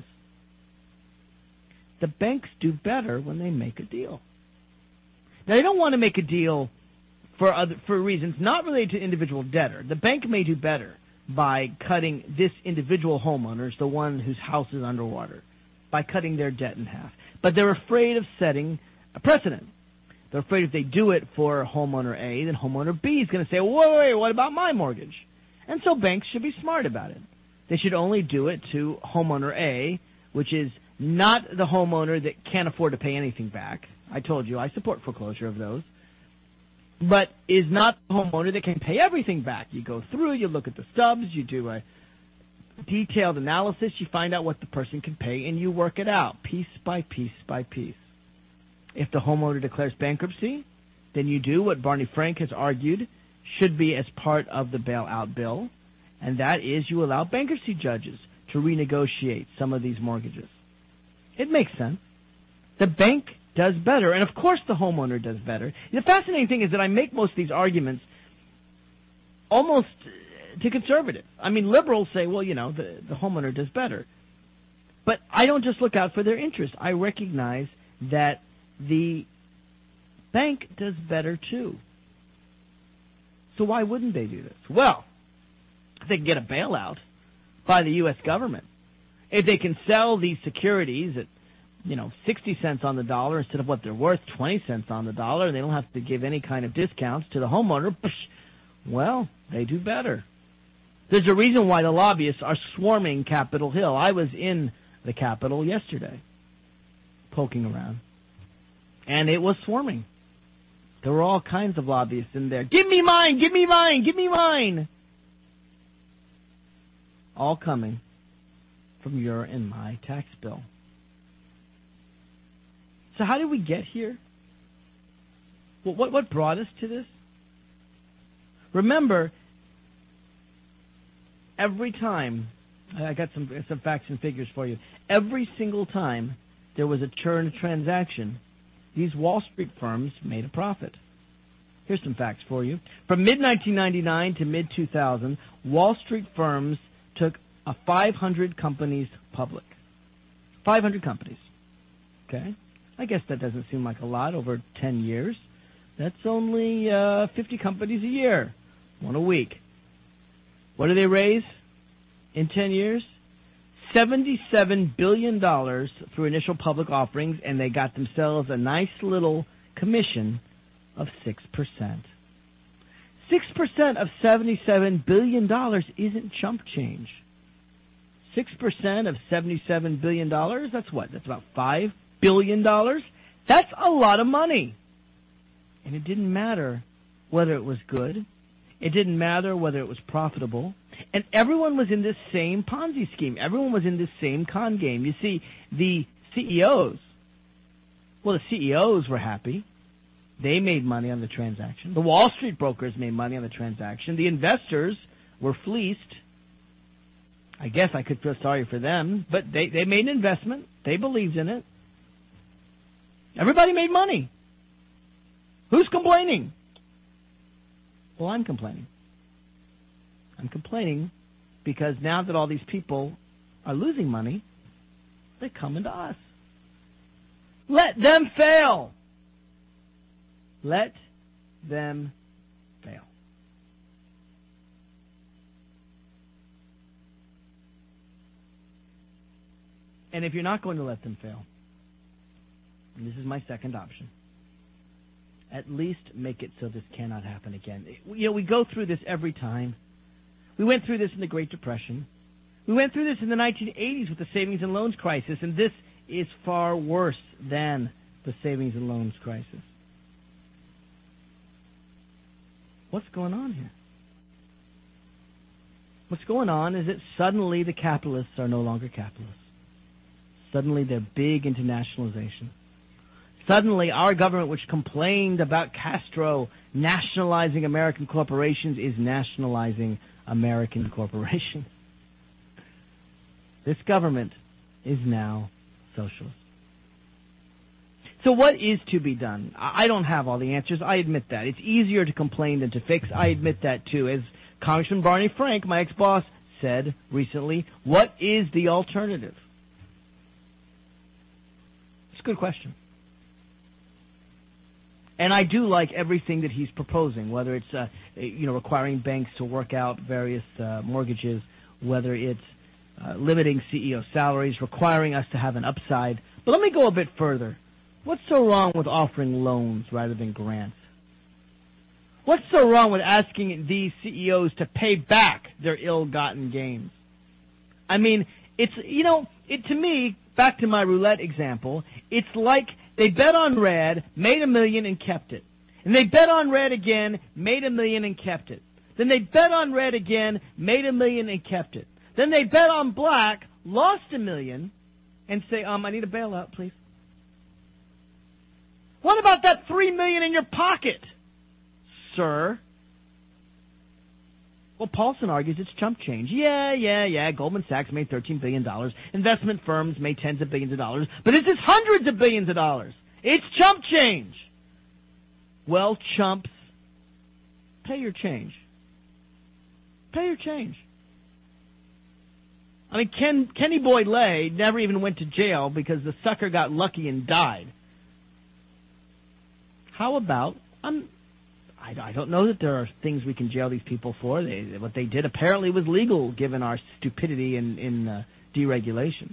[SPEAKER 7] the banks do better when they make a deal. Now, they don't want to make a deal for other, for reasons not related to individual debtor. The bank may do better by cutting this individual homeowners, the one whose house is underwater, by cutting their debt in half. But they're afraid of setting a precedent. They're afraid if they do it for homeowner A, then homeowner B is going to say, wait, wait, what about my mortgage? And so banks should be smart about it. They should only do it to homeowner A, which is not the homeowner that can't afford to pay anything back. I told you I support foreclosure of those. But is not the homeowner that can pay everything back. You go through, you look at the stubs, you do a detailed analysis, you find out what the person can pay, and you work it out piece by piece by piece. If the homeowner declares bankruptcy, then you do what Barney Frank has argued should be as part of the bailout bill, and that is you allow bankruptcy judges to renegotiate some of these mortgages. It makes sense. The bank does better, and of course the homeowner does better. The fascinating thing is that I make most of these arguments almost to conservatives. I mean, liberals say, well, you know, the, the homeowner does better. But I don't just look out for their interest. I recognize that the bank does better too. So why wouldn't they do this? Well, if they can get a bailout by the U S government, if they can sell these securities at, you know, sixty cents on the dollar instead of what they're worth, twenty cents on the dollar, and they don't have to give any kind of discounts to the homeowner, well, they do better. There's a reason why the lobbyists are swarming Capitol Hill. I was in the Capitol yesterday, poking around, and it was swarming. There were all kinds of lobbyists in there. Give me mine! Give me mine! Give me mine! All coming from your and my tax bill. So how did we get here? Well, what, what brought us to this? Remember, every time, I got some, some facts and figures for you, every single time there was a churn transaction, these Wall Street firms made a profit. Here's some facts for you. From mid nineteen ninety-nine to mid two thousand, Wall Street firms took a five hundred companies public. five hundred companies. Okay? I guess that doesn't seem like a lot over ten years. That's only uh, fifty companies a year, one a week. What do they raise in ten years? seventy-seven billion dollars through initial public offerings, and they got themselves a nice little commission of six percent. six percent of seventy-seven billion dollars isn't chump change. six percent of seventy-seven billion dollars, that's what? That's about five billion dollars? That's a lot of money. And it didn't matter whether it was good. It didn't matter whether it was profitable. And everyone was in this same Ponzi scheme. Everyone was in this same con game. You see, the C E Os, well, the C E Os were happy. They made money on the transaction. The Wall Street brokers made money on the transaction. The investors were fleeced. I guess I could feel sorry for them, but they, they made an investment. They believed in it. Everybody made money. Who's complaining? Well, I'm complaining. I'm complaining because now that all these people are losing money, they're coming to us. Let them fail. Let them fail. And if you're not going to let them fail, and this is my second option, at least make it so this cannot happen again. You know, we go through this every time. We went through this in the Great Depression. We went through this in the nineteen eighties with the savings and loans crisis, and this is far worse than the savings and loans crisis. What's going on here? What's going on is that suddenly the capitalists are no longer capitalists. Suddenly they're big into nationalization. Suddenly our government, which complained about Castro nationalizing American corporations, is nationalizing American corporations. This government is now socialist. So what is to be done? I don't have all the answers. I admit that. It's easier to complain than to fix. I admit that too. As Congressman Barney Frank, my ex-boss, said recently, what is the alternative? It's a good question. And I do like everything that he's proposing, whether it's uh, you know requiring banks to work out various uh, mortgages, whether it's uh, limiting C E O salaries, requiring us to have an upside. But let me go a bit further. What's so wrong with offering loans rather than grants? What's so wrong with asking these C E Os to pay back their ill-gotten gains? I mean, it's, you know, it to me, back to my roulette example, it's like they bet on red, made a million, and kept it. And they bet on red again, made a million, and kept it. Then they bet on red again, made a million, and kept it. Then they bet on black, lost a million, and say, um, I need a bailout, please. What about that three million dollars in your pocket, sir? Well, Paulson argues it's chump change. Yeah, yeah, yeah. Goldman Sachs made thirteen billion dollars. Investment firms made tens of billions of dollars. But this is hundreds of billions of dollars. It's chump change. Well, chumps, pay your change. Pay your change. I mean, Ken, Kenny Boyd Lay never even went to jail because the sucker got lucky and died. How about, I'm, I, I don't know that there are things we can jail these people for. They, what they did apparently was legal given our stupidity in, in uh, deregulation.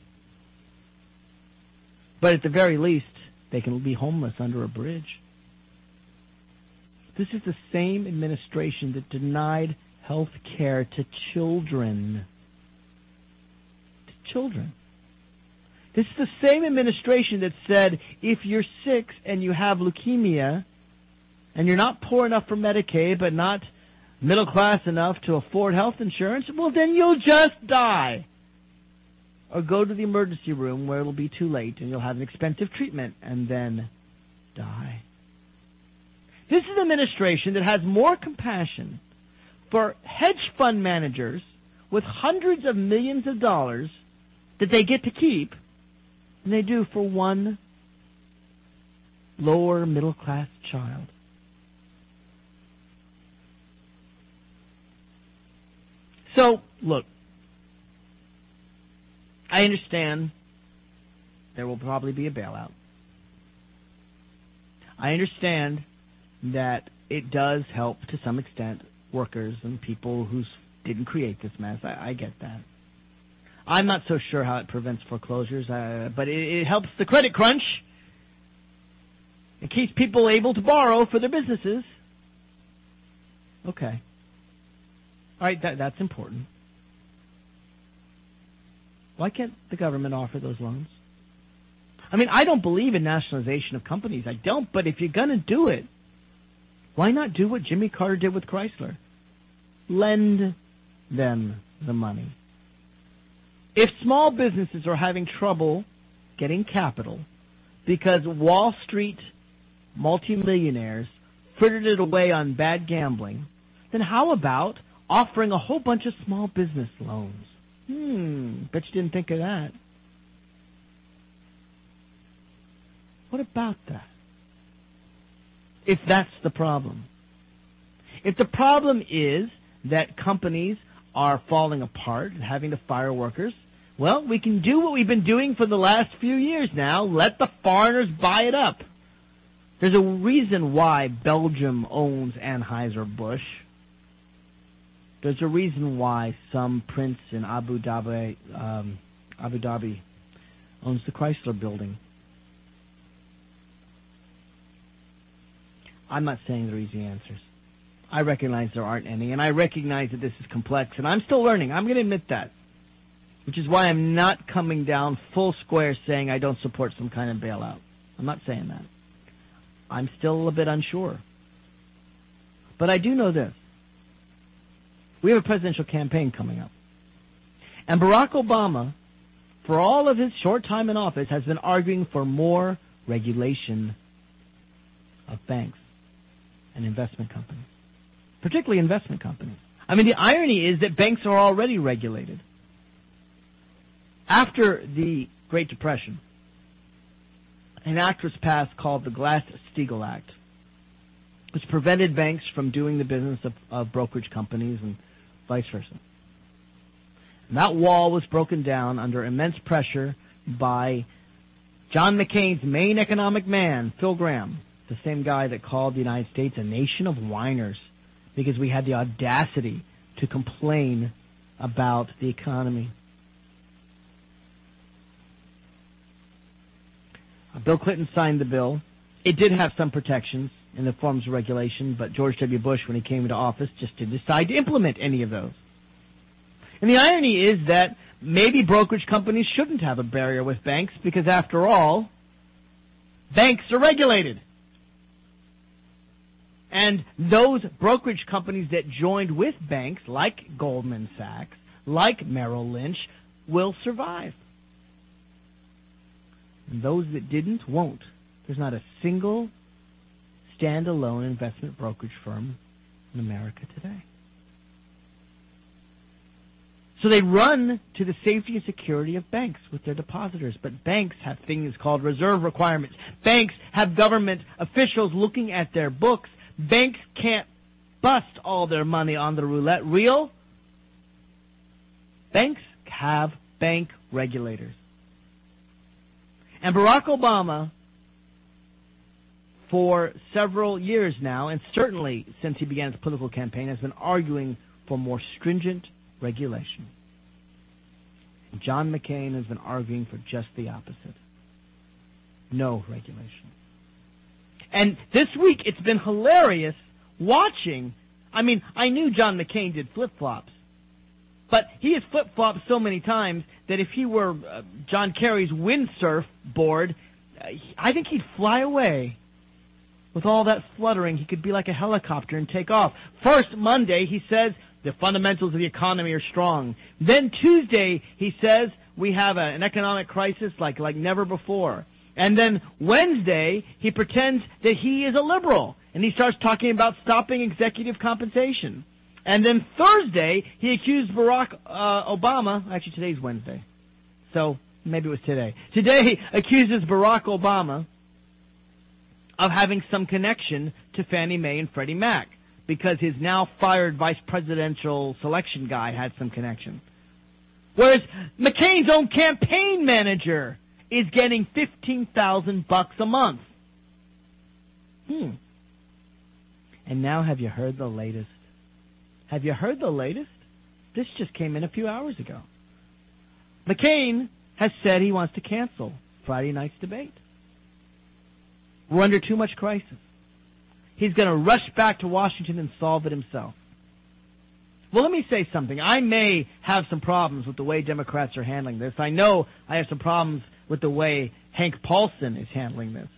[SPEAKER 7] But at the very least, they can be homeless under a bridge. This is the same administration that denied health care to children. To children. This is the same administration that said if you're sick and you have leukemia and you're not poor enough for Medicaid but not middle class enough to afford health insurance, well, then you'll just die. Or go to the emergency room where it'll be too late and you'll have an expensive treatment and then die. This is an administration that has more compassion for hedge fund managers with hundreds of millions of dollars that they get to keep than they do for one lower middle class child. So, look, I understand there will probably be a bailout. I understand that it does help to some extent workers and people who didn't create this mess. I, I get that. I'm not so sure how it prevents foreclosures, uh, but it, it helps the credit crunch. It keeps people able to borrow for their businesses. Okay. All right, that, that's important. Why can't the government offer those loans? I mean, I don't believe in nationalization of companies. I don't, but if you're going to do it, why not do what Jimmy Carter did with Chrysler? Lend them the money. If small businesses are having trouble getting capital because Wall Street multimillionaires frittered it away on bad gambling, then how about offering a whole bunch of small business loans? Hmm, bet you didn't think of that. What about that? If that's the problem. If the problem is that companies are falling apart and having to fire workers, well, we can do what we've been doing for the last few years now. Let the foreigners buy it up. There's a reason why Belgium owns Anheuser-Busch. There's a reason why some prince in Abu Dhabi, um, Abu Dhabi owns the Chrysler building. I'm not saying there are easy answers. I recognize there aren't any, and I recognize that this is complex, and I'm still learning. I'm going to admit that, which is why I'm not coming down full square saying I don't support some kind of bailout. I'm not saying that. I'm still a bit unsure. But I do know this. We have a presidential campaign coming up. And Barack Obama, for all of his short time in office, has been arguing for more regulation of banks and investment companies, particularly investment companies. I mean, the irony is that banks are already regulated. After the Great Depression, an act was passed called the Glass-Steagall Act, which prevented banks from doing the business of, of brokerage companies and vice versa. And that wall was broken down under immense pressure by John McCain's main economic man, Phil Gramm, the same guy that called the United States a nation of whiners because we had the audacity to complain about the economy. Bill Clinton signed the bill. It did have some protections in the forms of regulation, but George W. Bush, when he came into office, just didn't decide to implement any of those. And the irony is that maybe brokerage companies shouldn't have a barrier with banks because, after all, banks are regulated. And those brokerage companies that joined with banks, like Goldman Sachs, like Merrill Lynch, will survive. And those that didn't won't. There's not a single standalone investment brokerage firm in America today. So they run to the safety and security of banks with their depositors. But banks have things called reserve requirements. Banks have government officials looking at their books. Banks can't bust all their money on the roulette wheel. Banks have bank regulators. And Barack Obama, for several years now, and certainly since he began his political campaign, has been arguing for more stringent regulation. John McCain has been arguing for just the opposite. No regulation. And this week it's been hilarious watching. I mean, I knew John McCain did flip-flops, but he has flip-flopped so many times that if he were uh, John Kerry's windsurf board, uh, I think he'd fly away. With all that fluttering, he could be like a helicopter and take off. First, Monday, he says the fundamentals of the economy are strong. Then Tuesday, he says we have a, an economic crisis like, like never before. And then Wednesday, he pretends that he is a liberal, and he starts talking about stopping executive compensation. And then Thursday, he accused Barack uh, Obama, actually today's Wednesday, so maybe it was today. Today, he accuses Barack Obama of having some connection to Fannie Mae and Freddie Mac, because his now fired vice presidential selection guy had some connection. Whereas McCain's own campaign manager is getting fifteen thousand bucks a month. Hmm. And now have you heard the latest? Have you heard the latest? This just came in a few hours ago. McCain has said he wants to cancel Friday night's debate. We're under too much crisis. He's going to rush back to Washington and solve it himself. Well, let me say something. I may have some problems with the way Democrats are handling this. I know I have some problems with the way Hank Paulson is handling this.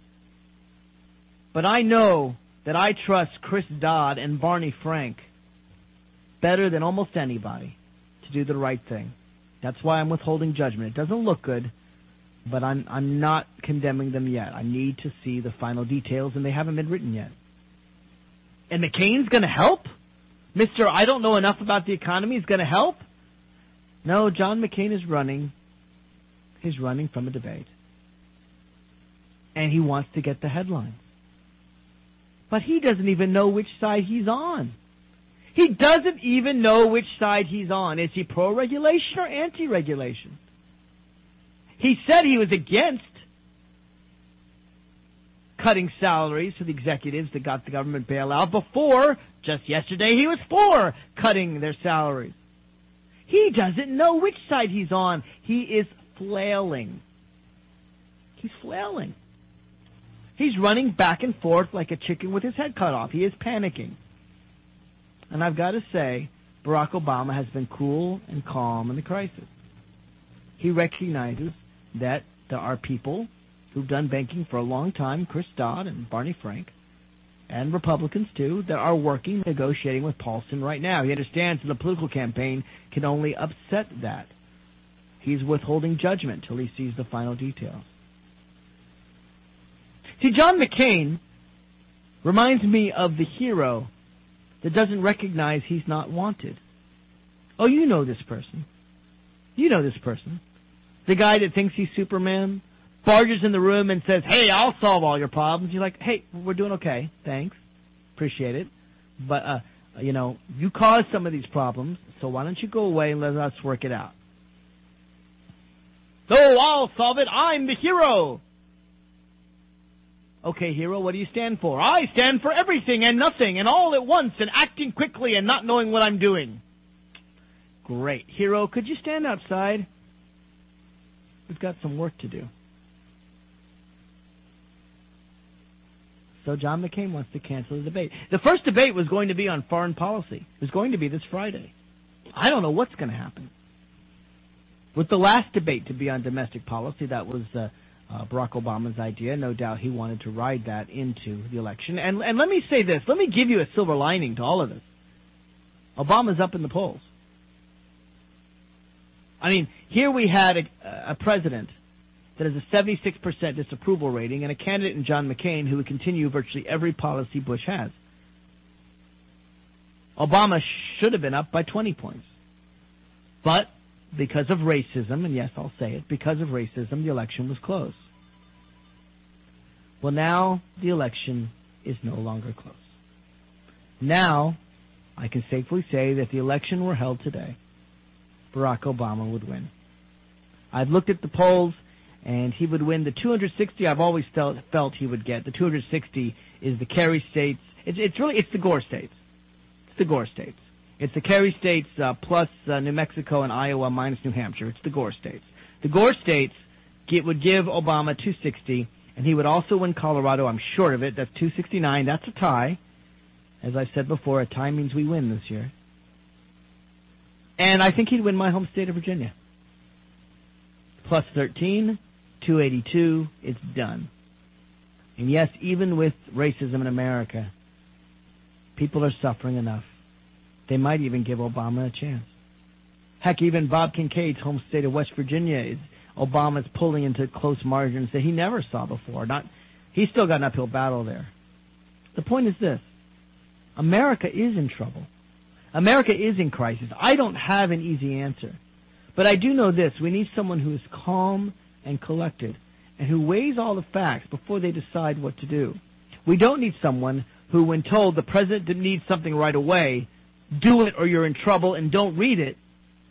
[SPEAKER 7] But I know that I trust Chris Dodd and Barney Frank better than almost anybody to do the right thing. That's why I'm withholding judgment. It doesn't look good, but I'm I'm not condemning them yet. I need to see the final details, and they haven't been written yet. And McCain's going to help? Mister I don't know enough about the economy is going to help? No, John McCain is running. He's running from a debate. And he wants to get the headlines. But he doesn't even know which side he's on. He doesn't even know which side he's on. Is he pro-regulation or anti-regulation? He said he was against cutting salaries for the executives that got the government bailout. Before, just yesterday, he was for cutting their salaries. He doesn't know which side he's on. He is flailing. He's flailing. He's running back and forth like a chicken with his head cut off. He is panicking. And I've got to say, Barack Obama has been cool and calm in the crisis. He recognizes that there are people who've done banking for a long time, Chris Dodd and Barney Frank, and Republicans too, that are working, negotiating with Paulson right now. He understands that the political campaign can only upset that. He's withholding judgment till he sees the final details. See, John McCain reminds me of the hero that doesn't recognize he's not wanted. Oh, you know this person. You know this person. The guy that thinks he's Superman, barges in the room and says, hey, I'll solve all your problems. You're like, hey, we're doing okay. Thanks. Appreciate it. But, uh, you know, you caused some of these problems, so why don't you go away and let us work it out? Oh, I'll solve it. I'm the hero. Okay, hero, what do you stand for? I stand for everything and nothing and all at once and acting quickly and not knowing what I'm doing. Great. Hero, could you stand outside? We've got some work to do. So John McCain wants to cancel the debate. The first debate was going to be on foreign policy. It was going to be this Friday. I don't know what's going to happen. With the last debate to be on domestic policy, that was uh, uh, Barack Obama's idea. No doubt he wanted to ride that into the election. And, and let me say this. Let me give you a silver lining to all of this. Obama's up in the polls. I mean, here we had a, a president that has a seventy-six percent disapproval rating and a candidate in John McCain who would continue virtually every policy Bush has. Obama should have been up by twenty points. But because of racism, and yes, I'll say it, because of racism, the election was close. Well, now the election is no longer close. Now, I can safely say that if the election were held today, Barack Obama would win. I've looked at the polls, and he would win the two hundred sixty I've always felt, felt he would get. The two hundred sixty is the Kerry states. It's, it's really, it's the Gore states. It's the Gore states. It's the Kerry states uh, plus uh, New Mexico and Iowa minus New Hampshire. It's the Gore states. The Gore states get, would give Obama two sixty, and he would also win Colorado. I'm short of it. That's two sixty-nine. That's a tie. As I've said before, a tie means we win this year. And I think he'd win my home state of Virginia. Plus thirteen, two eighty-two, it's done. And yes, even with racism in America, people are suffering enough. They might even give Obama a chance. Heck, even Bob Kincaid's home state of West Virginia is Obama's pulling into close margins that he never saw before. Not, he's still got an uphill battle there. The point is this. America is in trouble. America is in crisis. I don't have an easy answer. But I do know this. We need someone who is calm and collected and who weighs all the facts before they decide what to do. We don't need someone who, when told the president needs something right away, do it or you're in trouble and don't read it.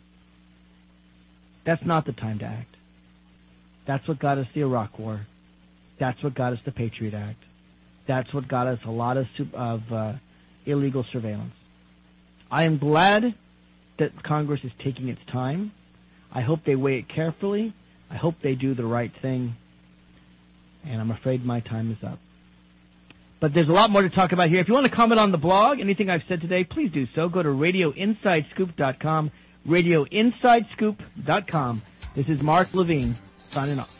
[SPEAKER 7] That's not the time to act. That's what got us the Iraq War. That's what got us the Patriot Act. That's what got us a lot of, of uh, illegal surveillance. I am glad that Congress is taking its time. I hope they weigh it carefully. I hope they do the right thing. And I'm afraid my time is up. But there's a lot more to talk about here. If you want to comment on the blog, anything I've said today, please do so. Go to radio inside scoop dot com, radio inside scoop dot com. This is Mark Levine signing off.